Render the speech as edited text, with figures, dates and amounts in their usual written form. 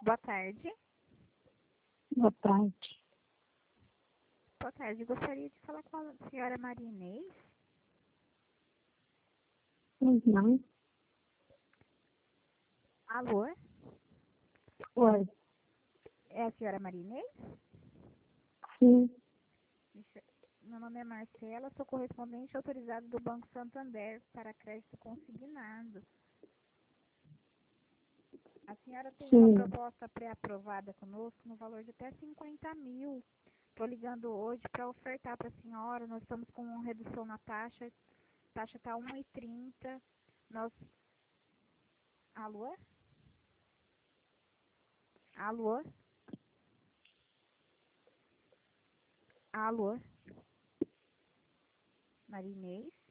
Boa tarde. Boa tarde. Boa tarde. Gostaria de falar com a senhora Maria Inês. Não. Alô? Oi. É a senhora Maria Inês? Sim. Meu nome é Marcela, sou correspondente autorizado do Banco Santander para crédito consignado. A senhora tem uma proposta pré-aprovada conosco no valor de até 50 mil. Estou ligando hoje para ofertar para a senhora. Nós estamos com uma redução na taxa. A taxa está 1,30. Nós... Alô? Alô? Alô? Maria Inês?